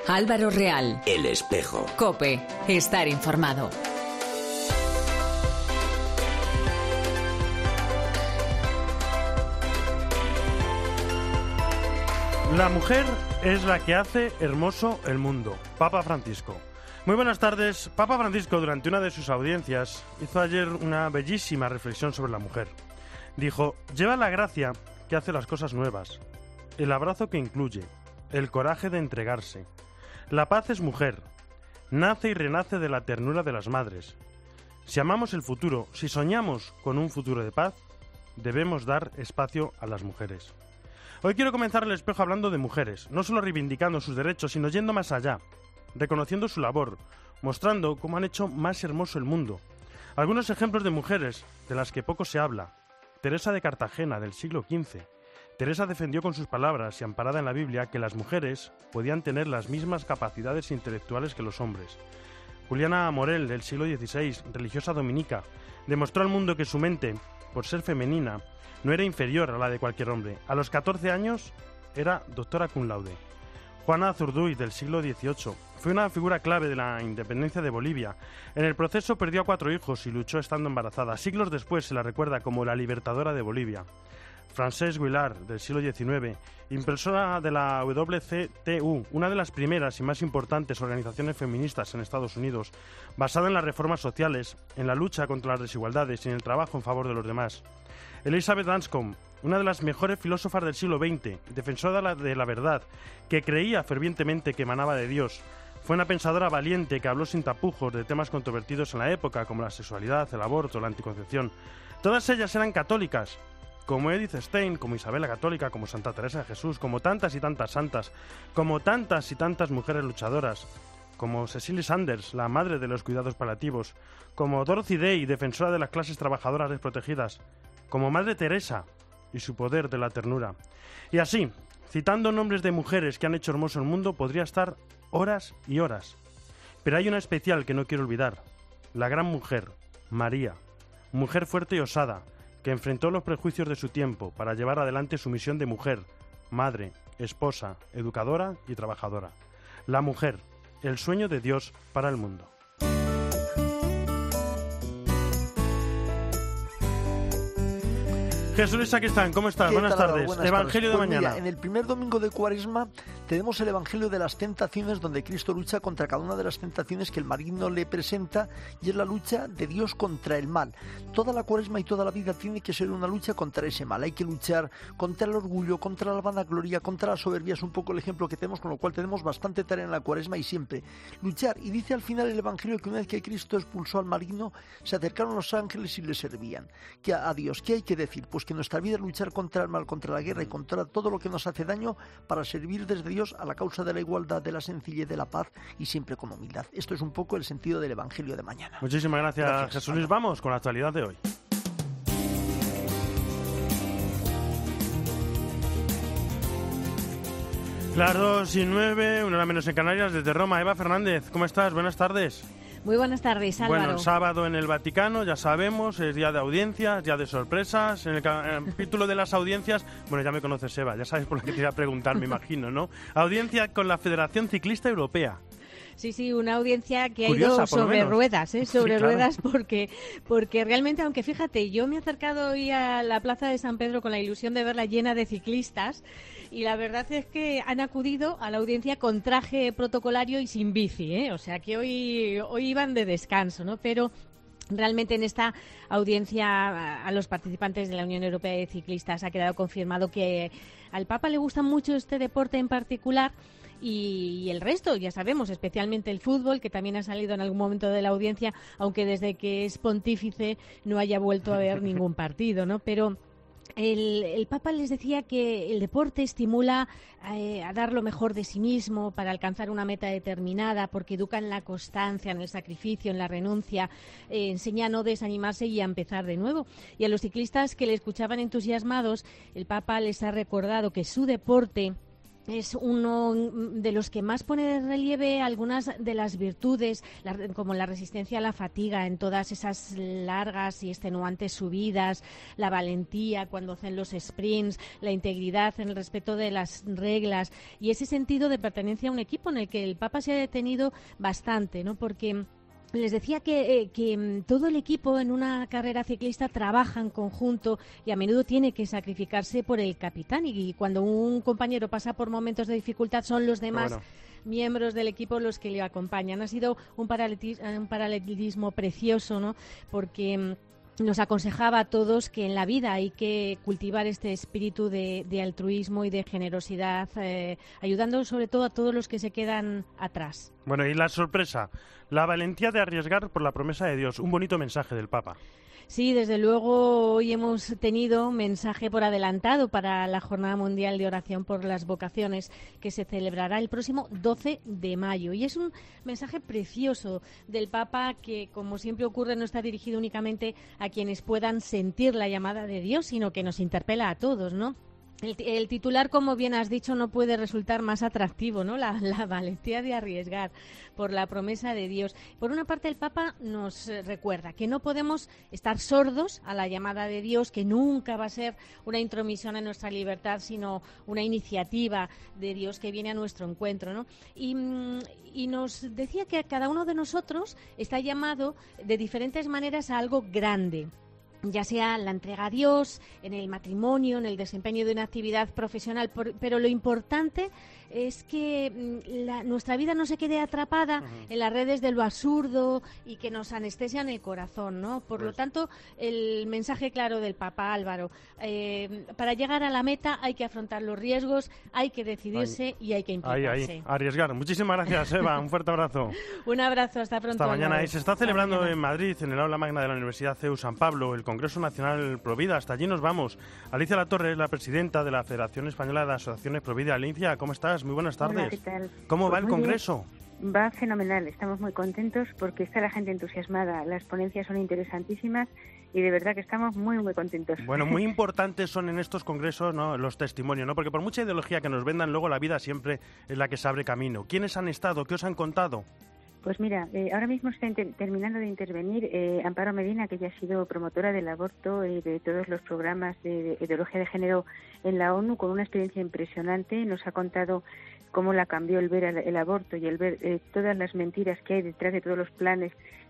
Álvaro Real. El Espejo. COPE. Estar informado. La mujer es la que hace hermoso el mundo. Papa Francisco. Muy buenas tardes. Papa Francisco, durante una de sus audiencias, hizo ayer una bellísima reflexión sobre la mujer. Dijo: lleva la gracia que hace las cosas nuevas, el abrazo que incluye, el coraje de entregarse. La paz es mujer, nace y renace de la ternura de las madres. Si amamos el futuro, si soñamos con un futuro de paz, debemos dar espacio a las mujeres. Hoy quiero comenzar el espejo hablando de mujeres, no solo reivindicando sus derechos, sino yendo más allá, reconociendo su labor, mostrando cómo han hecho más hermoso el mundo. Algunos ejemplos de mujeres de las que poco se habla. Teresa de Cartagena, del siglo XV. Teresa defendió con sus palabras y amparada en la Biblia que las mujeres podían tener las mismas capacidades intelectuales que los hombres. Juliana Morel, del siglo XVI, religiosa dominica, demostró al mundo que su mente, por ser femenina, no era inferior a la de cualquier hombre. A los 14 años era doctora cum laude. Juana Azurduy, del siglo XVIII, fue una figura clave de la independencia de Bolivia. En el proceso perdió a 4 hijos y luchó estando embarazada. Siglos después se la recuerda como la libertadora de Bolivia. Frances Willard, del siglo XIX, impresora de la WCTU, una de las primeras y más importantes organizaciones feministas en Estados Unidos, basada en las reformas sociales, en la lucha contra las desigualdades y en el trabajo en favor de los demás. Elizabeth Anscombe, una de las mejores filósofas del siglo XX, defensora de la verdad, que creía fervientemente que emanaba de Dios. Fue una pensadora valiente que habló sin tapujos de temas controvertidos en la época, como la sexualidad, el aborto, la anticoncepción. Todas ellas eran católicas, como Edith Stein, como Isabel la Católica, como Santa Teresa de Jesús, como tantas y tantas santas, como tantas y tantas mujeres luchadoras, como Cecily Sanders, la madre de los cuidados paliativos, como Dorothy Day, defensora de las clases trabajadoras desprotegidas, como Madre Teresa y su poder de la ternura. Y así, citando nombres de mujeres que han hecho hermoso el mundo, podría estar horas y horas. Pero hay una especial que no quiero olvidar, la gran mujer, María, mujer fuerte y osada, que enfrentó los prejuicios de su tiempo para llevar adelante su misión de mujer, madre, esposa, educadora y trabajadora. La mujer, el sueño de Dios para el mundo. Jesús Luis Sacristán, ¿cómo estás? Buenas tardes. Evangelio de mañana. Mira, en el primer domingo de Cuaresma tenemos el Evangelio de las tentaciones, donde Cristo lucha contra cada una de las tentaciones que el maligno le presenta, y es la lucha de Dios contra el mal. Toda la Cuaresma y toda la vida tiene que ser una lucha contra ese mal. Hay que luchar contra el orgullo, contra la vanagloria, contra la soberbia. Es un poco el ejemplo que tenemos, con lo cual tenemos bastante tarea en la Cuaresma y siempre luchar. Y dice al final el Evangelio que una vez que Cristo expulsó al maligno, se acercaron los ángeles y le servían. A Dios, ¿qué hay que decir? Pues que nuestra vida es luchar contra el mal, contra la guerra y contra todo lo que nos hace daño, para servir desde Dios a la causa de la igualdad, de la sencillez, de la paz, y siempre con humildad. Esto es un poco el sentido del Evangelio de mañana. Muchísimas gracias Jesús Luis. Vamos con la actualidad de hoy. Las 2:09, 1 hora menos en Canarias, desde Roma. Eva Fernández, ¿cómo estás? Buenas tardes. Muy buenas tardes, Álvaro. Bueno, el sábado en el Vaticano, ya sabemos, es día de audiencias, día de sorpresas. En el capítulo de las audiencias, bueno, ya me conoces, Eva, ya sabes por lo que te iba a preguntar, me imagino, ¿no? Audiencia con la Federación Ciclista Europea. Sí, una audiencia que curiosa, ha ido sobre ruedas, sobre ruedas, porque realmente, aunque fíjate, yo me he acercado hoy a la Plaza de San Pedro con la ilusión de verla llena de ciclistas, y la verdad es que han acudido a la audiencia con traje protocolario y sin bici, o sea que hoy iban de descanso, ¿no? Pero realmente en esta audiencia a los participantes de la Unión Europea de Ciclistas ha quedado confirmado que al Papa le gusta mucho este deporte en particular, y el resto, ya sabemos, especialmente el fútbol, que también ha salido en algún momento de la audiencia, aunque desde que es pontífice no haya vuelto a ver ningún partido, ¿no? Pero el Papa les decía que el deporte estimula a dar lo mejor de sí mismo para alcanzar una meta determinada, porque educa en la constancia, en el sacrificio, en la renuncia, enseña a no desanimarse y a empezar de nuevo. Y a los ciclistas que le escuchaban entusiasmados, el Papa les ha recordado que su deporte es uno de los que más pone de relieve algunas de las virtudes, como la resistencia a la fatiga en todas esas largas y extenuantes subidas, la valentía cuando hacen los sprints, la integridad en el respeto de las reglas y ese sentido de pertenencia a un equipo en el que el Papa se ha detenido bastante, ¿no? Porque les decía que todo el equipo en una carrera ciclista trabaja en conjunto y a menudo tiene que sacrificarse por el capitán y cuando un compañero pasa por momentos de dificultad son los demás miembros del equipo los que le acompañan. Ha sido un paralelismo precioso, ¿no? Porque nos aconsejaba a todos que en la vida hay que cultivar este espíritu de altruismo y de generosidad, ayudando sobre todo a todos los que se quedan atrás. Bueno, y la sorpresa, la valentía de arriesgar por la promesa de Dios, un bonito mensaje del Papa. Sí, desde luego hoy hemos tenido mensaje por adelantado para la Jornada Mundial de Oración por las Vocaciones que se celebrará el próximo 12 de mayo. Y es un mensaje precioso del Papa que, como siempre ocurre, no está dirigido únicamente a quienes puedan sentir la llamada de Dios, sino que nos interpela a todos, ¿no? El titular, como bien has dicho, no puede resultar más atractivo, ¿no? La valentía de arriesgar por la promesa de Dios. Por una parte, el Papa nos recuerda que no podemos estar sordos a la llamada de Dios, que nunca va a ser una intromisión en nuestra libertad, sino una iniciativa de Dios que viene a nuestro encuentro, ¿no? Y nos decía que cada uno de nosotros está llamado de diferentes maneras a algo grande, ya sea la entrega a Dios, en el matrimonio, en el desempeño de una actividad profesional, pero lo importante es que nuestra vida no se quede atrapada en las redes de lo absurdo y que nos anestesian el corazón, ¿no? Por lo tanto, el mensaje claro del Papa Álvaro, para llegar a la meta hay que afrontar los riesgos, hay que decidirse y hay que implicarse. Arriesgar. Muchísimas gracias, Eva. Un fuerte abrazo. Un abrazo, hasta pronto. Hasta mañana. Álvaro. Y se está celebrando en Madrid, en el aula magna de la Universidad CEU San Pablo, el Congreso Nacional Provida. Hasta allí nos vamos. Alicia Latorre es la presidenta de la Federación Española de Asociaciones Provida. Alicia, ¿cómo estás? Muy buenas tardes. Hola, ¿qué tal? ¿Cómo va el Congreso? Bien. Va fenomenal. Estamos muy contentos porque está la gente entusiasmada. Las ponencias son interesantísimas y de verdad que estamos muy, muy contentos. Bueno, muy importantes son en estos congresos, ¿no?, los testimonios, ¿no? Porque por mucha ideología que nos vendan, luego la vida siempre es la que se abre camino. ¿Quiénes han estado? ¿Qué os han contado? Pues mira, ahora mismo está terminando de intervenir Amparo Medina, que ya ha sido promotora del aborto y de todos los programas de ideología de género en la ONU, con una experiencia impresionante. Nos ha contado cómo la cambió el ver el aborto y el ver todas las mentiras que hay detrás de todos los planes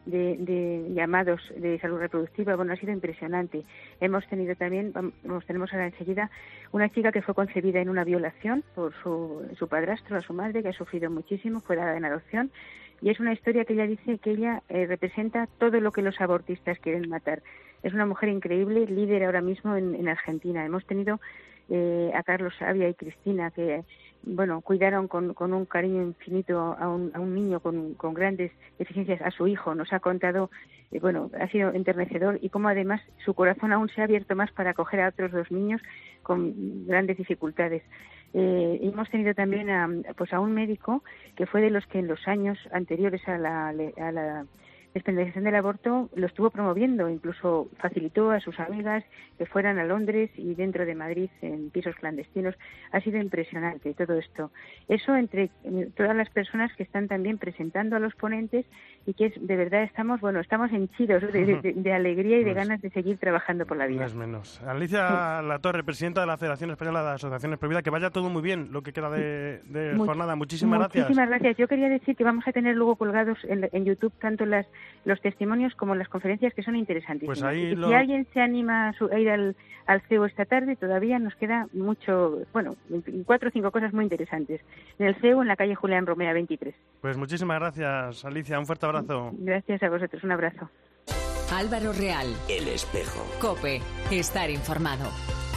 de llamados de salud reproductiva. Bueno, ha sido impresionante. Hemos tenido también, tenemos ahora enseguida, una chica que fue concebida en una violación por su padrastro, a su madre, que ha sufrido muchísimo, fue dada en adopción. Y es una historia que ella dice que ella representa todo lo que los abortistas quieren matar. Es una mujer increíble, líder ahora mismo en Argentina. Hemos tenido a Carlos Sabia y Cristina, que bueno, cuidaron con un cariño infinito a un niño con grandes deficiencias, a su hijo. Nos ha contado, bueno, ha sido enternecedor, y cómo además su corazón aún se ha abierto más para acoger a otros dos niños con grandes dificultades. Hemos tenido también a un médico que fue de los que en los años anteriores a la despenalización del aborto lo estuvo promoviendo, incluso facilitó a sus amigas que fueran a Londres y dentro de Madrid en pisos clandestinos. Ha sido impresionante todo esto. Eso entre todas las personas que están también presentando a los ponentes, y que de verdad estamos henchidos de alegría y de ganas de seguir trabajando por la vida. No es menos. Alicia Latorre, presidenta de la Federación Española de Asociaciones Provida, que vaya todo muy bien lo que queda de jornada. Muchísimas gracias. Muchísimas gracias. Yo quería decir que vamos a tener luego colgados en YouTube tanto los testimonios como las conferencias, que son interesantísimas. Pues ahí si alguien se anima a ir al CEU esta tarde, todavía nos queda mucho, 4 o 5 cosas muy interesantes. En el CEU, en la calle Julián Romea 23. Pues muchísimas gracias, Alicia. Un fuerte abrazo. Gracias a vosotros. Un abrazo. Álvaro Real. El Espejo. COPE. Estar informado.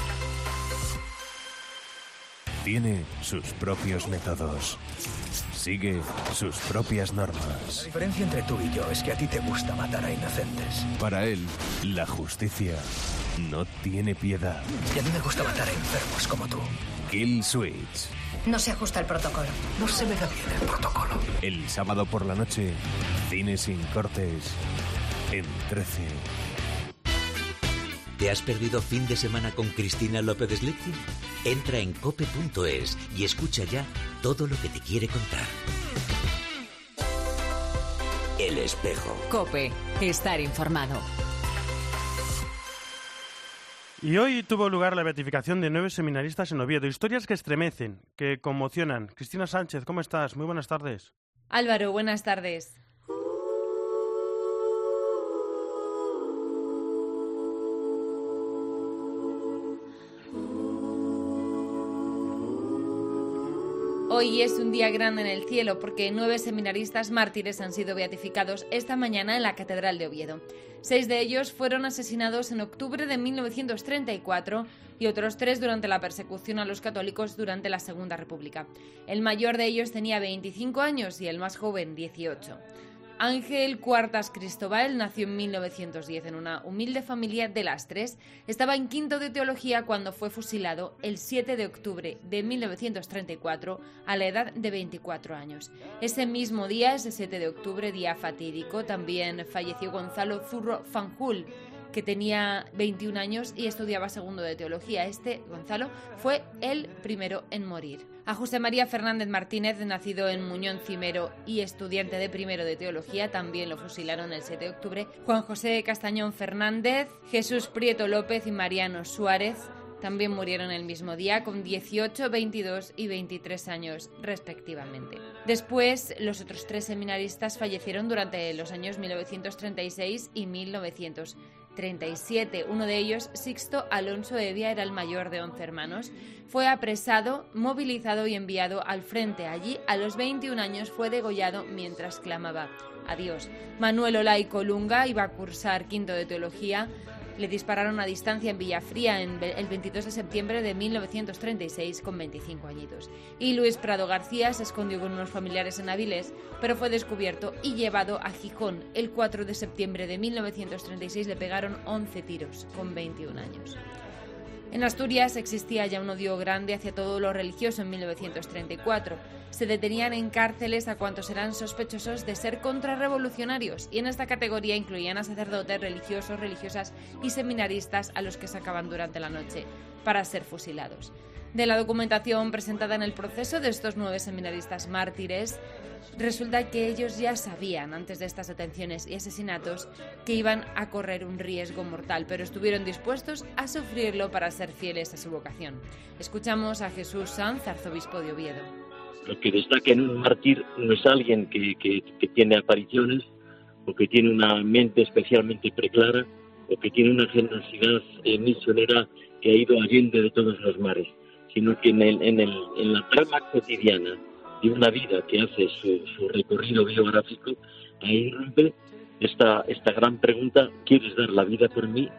Tiene sus propios métodos. Sigue sus propias normas. La diferencia entre tú y yo es que a ti te gusta matar a inocentes. Para él, la justicia no tiene piedad. Y a mí me gusta matar a enfermos como tú. Kill Switch. No se ajusta el protocolo. No se me da bien el protocolo. El sábado por la noche, cine sin cortes, en 13. ¿Te has perdido Fin de Semana con Cristina López Slichting? Entra en cope.es y escucha ya todo lo que te quiere contar. El Espejo. COPE. Estar informado. Y hoy tuvo lugar la beatificación de 9 seminaristas en Oviedo. Historias que estremecen, que conmocionan. Cristina Sánchez, ¿cómo estás? Muy buenas tardes. Álvaro, buenas tardes. Hoy es un día grande en el cielo porque 9 seminaristas mártires han sido beatificados esta mañana en la Catedral de Oviedo. 6 de ellos fueron asesinados en octubre de 1934 y otros 3 durante la persecución a los católicos durante la Segunda República. El mayor de ellos tenía 25 años y el más joven 18. Ángel Cuartas Cristóbal nació en 1910 en una humilde familia de Lastres. Estaba en quinto de teología cuando fue fusilado el 7 de octubre de 1934 a la edad de 24 años. Ese mismo día, ese 7 de octubre, día fatídico, también falleció Gonzalo Zurro Fanjul, que tenía 21 años y estudiaba segundo de teología. Gonzalo, fue el primero en morir. A José María Fernández Martínez, nacido en Muñón Cimero y estudiante de primero de teología, también lo fusilaron el 7 de octubre. Juan José Castañón Fernández, Jesús Prieto López y Mariano Suárez también murieron el mismo día con 18, 22 y 23 años respectivamente. Después, los otros 3 seminaristas fallecieron durante los años 1936 y 1937. Uno de ellos, Sixto Alonso Evia, era el mayor de 11 hermanos. Fue apresado, movilizado y enviado al frente. Allí, a los 21 años, fue degollado mientras clamaba adiós. Manuel Olay Colunga iba a cursar quinto de teología. Le dispararon a distancia en Villafría el 22 de septiembre de 1936 con 25 añitos. Y Luis Prado García se escondió con unos familiares en Avilés, pero fue descubierto y llevado a Gijón. El 4 de septiembre de 1936 le pegaron 11 tiros con 21 años. En Asturias existía ya un odio grande hacia todo lo religioso en 1934. Se detenían en cárceles a cuantos eran sospechosos de ser contrarrevolucionarios y en esta categoría incluían a sacerdotes, religiosos, religiosas y seminaristas a los que sacaban durante la noche para ser fusilados. De la documentación presentada en el proceso de estos 9 seminaristas mártires, resulta que ellos ya sabían, antes de estas detenciones y asesinatos, que iban a correr un riesgo mortal, pero estuvieron dispuestos a sufrirlo para ser fieles a su vocación. Escuchamos a Jesús Sanz, arzobispo de Oviedo. Lo que destaca en un mártir no es alguien que tiene apariciones o que tiene una mente especialmente preclara o que tiene una generosidad misionera que ha ido allende de todos los mares, sino que en la trama cotidiana de una vida que hace su recorrido biográfico, ahí rompe esta gran pregunta: ¿quieres dar la vida por mí?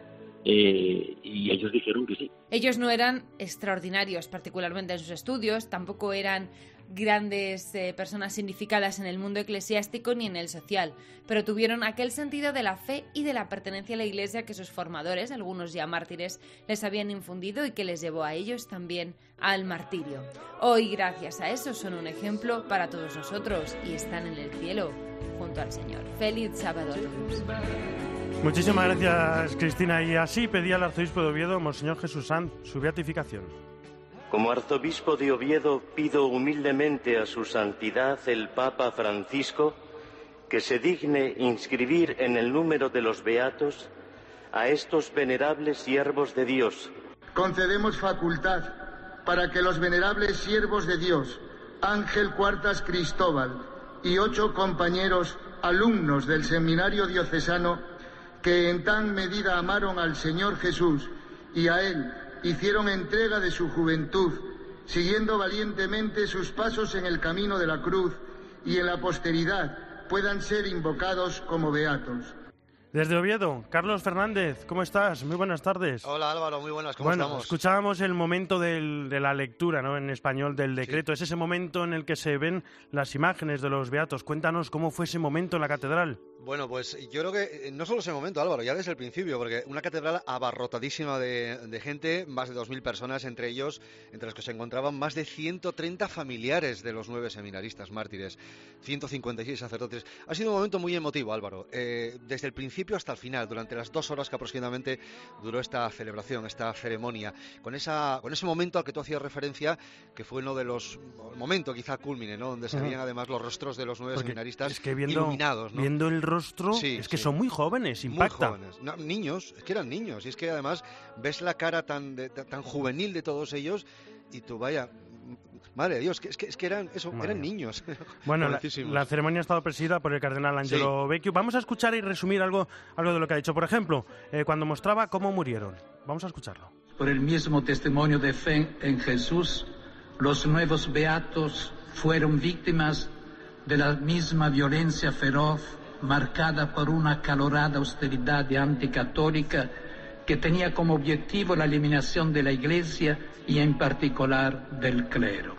Y ellos dijeron que sí. Ellos no eran extraordinarios, particularmente en sus estudios, tampoco eran grandes personas significadas en el mundo eclesiástico ni en el social, pero tuvieron aquel sentido de la fe y de la pertenencia a la Iglesia que sus formadores, algunos ya mártires, les habían infundido y que les llevó a ellos también al martirio. Hoy, gracias a eso, son un ejemplo para todos nosotros y están en el cielo junto al Señor. Feliz sábado a todos. Muchísimas gracias, Cristina. Y así pedía al arzobispo de Oviedo, Monseñor Jesús Sanz, su beatificación. Como arzobispo de Oviedo pido humildemente a su santidad el Papa Francisco que se digne inscribir en el número de los beatos a estos venerables siervos de Dios. Concedemos facultad para que los venerables siervos de Dios, Ángel Cuartas Cristóbal y 8 compañeros alumnos del Seminario Diocesano que en tan medida amaron al Señor Jesús y a Él hicieron entrega de su juventud, siguiendo valientemente sus pasos en el camino de la cruz y en la posteridad puedan ser invocados como beatos. Desde Oviedo, Carlos Fernández, ¿cómo estás? Muy buenas tardes. Hola Álvaro, muy buenas, ¿cómo estamos? Escuchábamos el momento de la lectura, ¿no?, en español del decreto. Sí. Es ese momento en el que se ven las imágenes de los beatos. Cuéntanos cómo fue ese momento en la catedral. Bueno, pues yo creo que no solo ese momento, Álvaro, ya desde el principio, porque una catedral abarrotadísima de gente, más de 2.000 personas, entre ellos, entre los que se encontraban más de 130 familiares de los 9 seminaristas mártires, 156 sacerdotes. Ha sido un momento muy emotivo, Álvaro. Desde el principio principio hasta el final, durante las 2 horas que aproximadamente duró esta celebración, esta ceremonia, con ese momento al que tú hacías referencia, que fue uno de los momentos quizá culmine, ¿no? Donde se veían además los rostros de los 9 seminaristas es que iluminados, ¿no? Viendo el rostro, es que son muy jóvenes, impacta. Muy jóvenes, no, niños, es que eran niños, y es que además ves la cara tan juvenil de todos ellos, y tú vaya... Madre de Dios, es que eran niños. Bueno, la ceremonia ha estado presidida por el cardenal Angelo Becciu. Vamos a escuchar y resumir algo de lo que ha dicho. Por ejemplo, cuando mostraba cómo murieron. Vamos a escucharlo. Por el mismo testimonio de fe en Jesús, los nuevos beatos fueron víctimas de la misma violencia feroz, marcada por una acalorada austeridad anticatólica que tenía como objetivo la eliminación de la Iglesia y en particular del clero.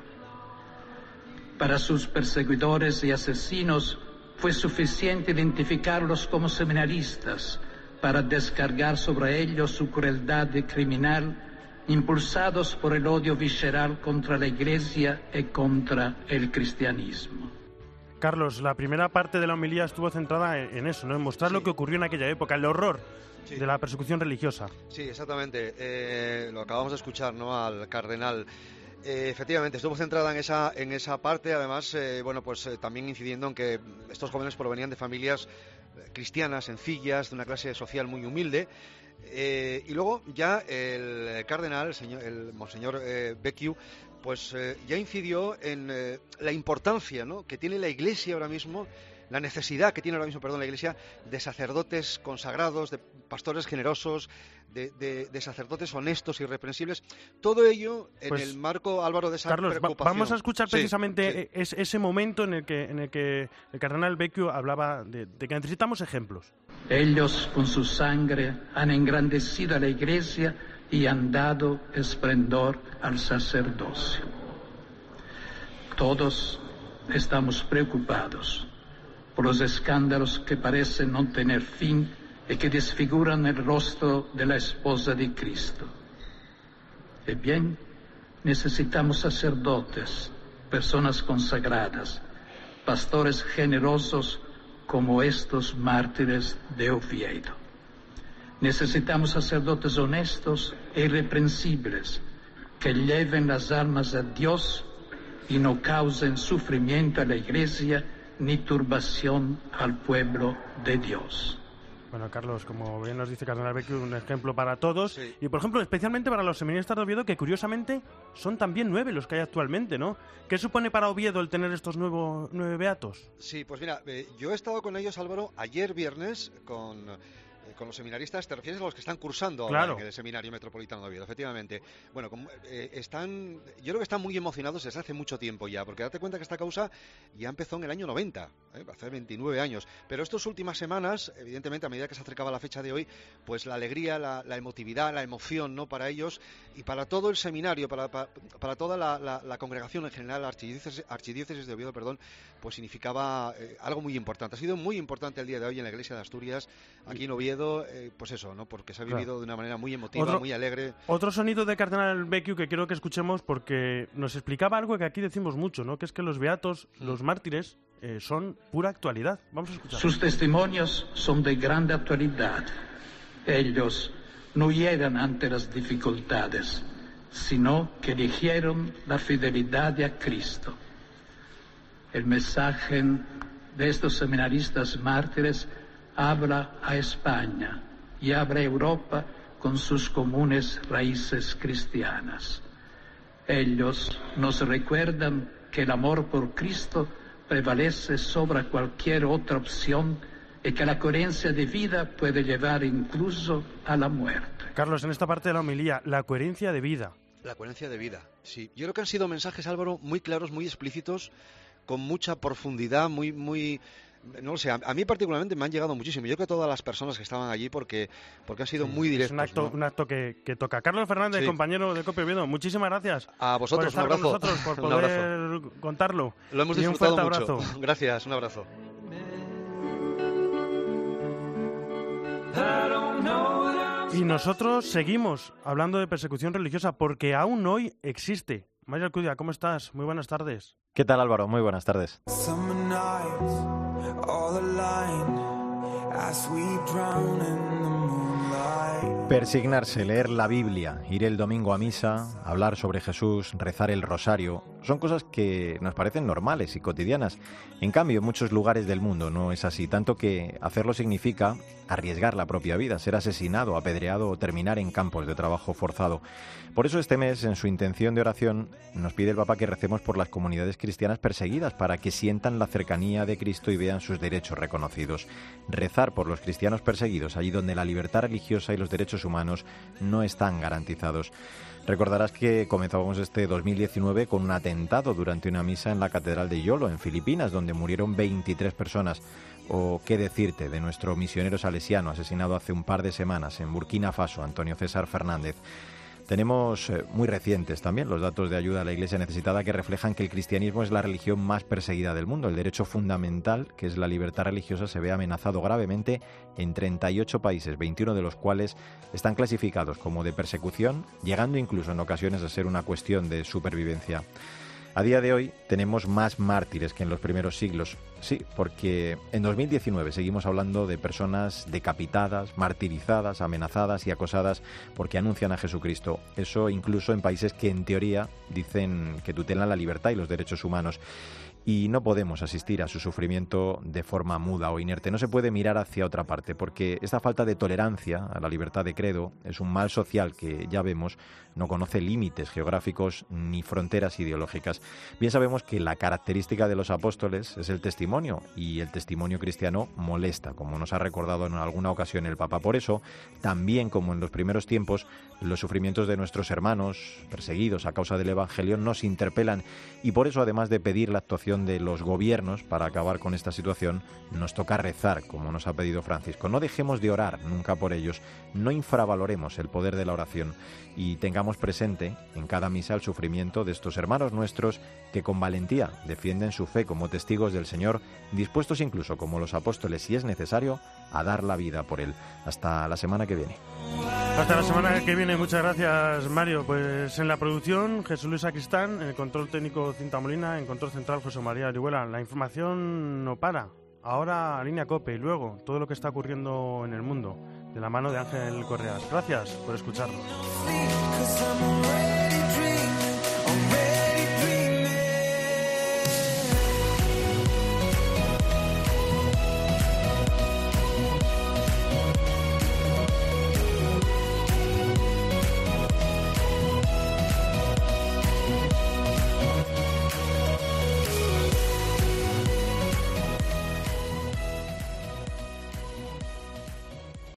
Para sus perseguidores y asesinos fue suficiente identificarlos como seminaristas para descargar sobre ellos su crueldad criminal, impulsados por el odio visceral contra la Iglesia y contra el cristianismo. Carlos, la primera parte de la homilía estuvo centrada en eso, ¿no? En mostrar lo que ocurrió en aquella época, el horror de la persecución religiosa. Sí, exactamente. Lo acabamos de escuchar, ¿no? Al cardenal. Efectivamente, estuvo centrada en esa parte, además, también incidiendo en que estos jóvenes provenían de familias cristianas, sencillas, de una clase social muy humilde. Y luego ya el cardenal, el monseñor Becciu, pues ya incidió en la importancia, ¿no?, que tiene la Iglesia ahora mismo, la necesidad que tiene ahora mismo, la Iglesia, de sacerdotes consagrados, de pastores generosos, de sacerdotes honestos, irreprensibles. Todo ello en el marco, Álvaro, de esa preocupación. Carlos, vamos a escuchar precisamente ese momento en el que el cardenal Becciu hablaba de que necesitamos ejemplos. Ellos con su sangre han engrandecido a la Iglesia y han dado esplendor al sacerdocio. Todos estamos preocupados por los escándalos que parecen no tener fin y que desfiguran el rostro de la esposa de Cristo. Y bien, necesitamos sacerdotes, personas consagradas, pastores generosos como estos mártires de Oviedo. Necesitamos sacerdotes honestos e irreprensibles que lleven las almas a Dios y no causen sufrimiento a la Iglesia ni turbación al pueblo de Dios. Bueno, Carlos, como bien nos dice Cardenal Becciu, un ejemplo para todos. Sí. Y, por ejemplo, especialmente para los seminaristas de Oviedo, que curiosamente son también 9 los que hay actualmente, ¿no? ¿Qué supone para Oviedo el tener estos 9 beatos? Sí, pues mira, yo he estado con ellos, Álvaro, ayer viernes con los seminaristas. Te refieres a los que están cursando ahora en el Seminario Metropolitano de Oviedo, efectivamente. Bueno, yo creo que están muy emocionados desde hace mucho tiempo ya, porque date cuenta que esta causa ya empezó en el año 90, hace 29 años. Pero estas últimas semanas, evidentemente, a medida que se acercaba la fecha de hoy, pues la alegría, la emotividad, la emoción, ¿no?, para ellos y para todo el seminario, para toda la congregación en general, la archidiócesis de Oviedo, pues significaba algo muy importante. Ha sido muy importante el día de hoy en la Iglesia de Asturias, aquí en Oviedo. Pues eso, ¿no?, porque se ha vivido de una manera muy emotiva, muy alegre. Otro sonido de cardenal Becciu que quiero que escuchemos, porque nos explicaba algo que aquí decimos mucho, ¿no?, que es que los beatos, los mártires, son pura actualidad. Vamos a escuchar. Sus testimonios son de gran actualidad. Ellos no huyeron ante las dificultades, sino que eligieron la fidelidad a Cristo. El mensaje de estos seminaristas mártires habla a España y abre a Europa con sus comunes raíces cristianas. Ellos nos recuerdan que el amor por Cristo prevalece sobre cualquier otra opción y que la coherencia de vida puede llevar incluso a la muerte. Carlos, en esta parte de la homilía, la coherencia de vida. La coherencia de vida, sí. Yo creo que han sido mensajes, Álvaro, muy claros, muy explícitos, con mucha profundidad, muy no lo sé, a mí particularmente me han llegado muchísimo. Yo creo que a todas las personas que estaban allí porque han sido muy directos. Es un acto que toca. Carlos Fernández, compañero de COPE Oviedo, muchísimas gracias. A vosotros, por estar un abrazo. Con nosotros, por poder contarlo. Lo hemos disfrutado mucho. Gracias, un abrazo. Y nosotros seguimos hablando de persecución religiosa porque aún hoy existe. Mario Alcudia, ¿cómo estás? Muy buenas tardes. ¿Qué tal, Álvaro? Muy buenas tardes. Persignarse, leer la Biblia, ir el domingo a misa, hablar sobre Jesús, rezar el rosario, son cosas que nos parecen normales y cotidianas. En cambio, en muchos lugares del mundo no es así, tanto que hacerlo significa arriesgar la propia vida, ser asesinado, apedreado o terminar en campos de trabajo forzado. Por eso este mes, en su intención de oración, nos pide el Papa que recemos por las comunidades cristianas perseguidas para que sientan la cercanía de Cristo y vean sus derechos reconocidos. Rezar por los cristianos perseguidos, allí donde la libertad religiosa y los derechos humanos no están garantizados. Recordarás que comenzábamos este 2019 con un atentado durante una misa en la Catedral de Yolo, en Filipinas, donde murieron 23 personas. O qué decirte de nuestro misionero salesiano asesinado hace un par de semanas en Burkina Faso, Antonio César Fernández. Tenemos muy recientes también los datos de ayuda a la Iglesia necesitada que reflejan que el cristianismo es la religión más perseguida del mundo. El derecho fundamental, que es la libertad religiosa, se ve amenazado gravemente en 38 países, 21 de los cuales están clasificados como de persecución, llegando incluso en ocasiones a ser una cuestión de supervivencia. A día de hoy tenemos más mártires que en los primeros siglos. Sí, porque en 2019 seguimos hablando de personas decapitadas, martirizadas, amenazadas y acosadas porque anuncian a Jesucristo. Eso incluso en países que en teoría dicen que tutelan la libertad y los derechos humanos. Y no podemos asistir a su sufrimiento de forma muda o inerte. No se puede mirar hacia otra parte, porque esta falta de tolerancia a la libertad de credo es un mal social que, ya vemos, no conoce límites geográficos ni fronteras ideológicas. Bien sabemos que la característica de los apóstoles es el testimonio, y el testimonio cristiano molesta, como nos ha recordado en alguna ocasión el Papa. Por eso, también como en los primeros tiempos, los sufrimientos de nuestros hermanos perseguidos a causa del Evangelio nos interpelan, y por eso, además de pedir la actuación de los gobiernos para acabar con esta situación, nos toca rezar, como nos ha pedido Francisco. No dejemos de orar nunca por ellos, no infravaloremos el poder de la oración y tengamos presente en cada misa el sufrimiento de estos hermanos nuestros que con valentía defienden su fe como testigos del Señor, dispuestos incluso, como los apóstoles, si es necesario, a dar la vida por Él. Hasta la semana que viene. Hasta la semana que viene. Muchas gracias, Mario. Pues en la producción, Jesús Luis Sacristán, en el control técnico, Cinta Molina, en control central, José María Orihuela. La información no para. Ahora Línea COPE y luego todo lo que está ocurriendo en el mundo, de la mano de Ángel Correas. Gracias por escucharnos.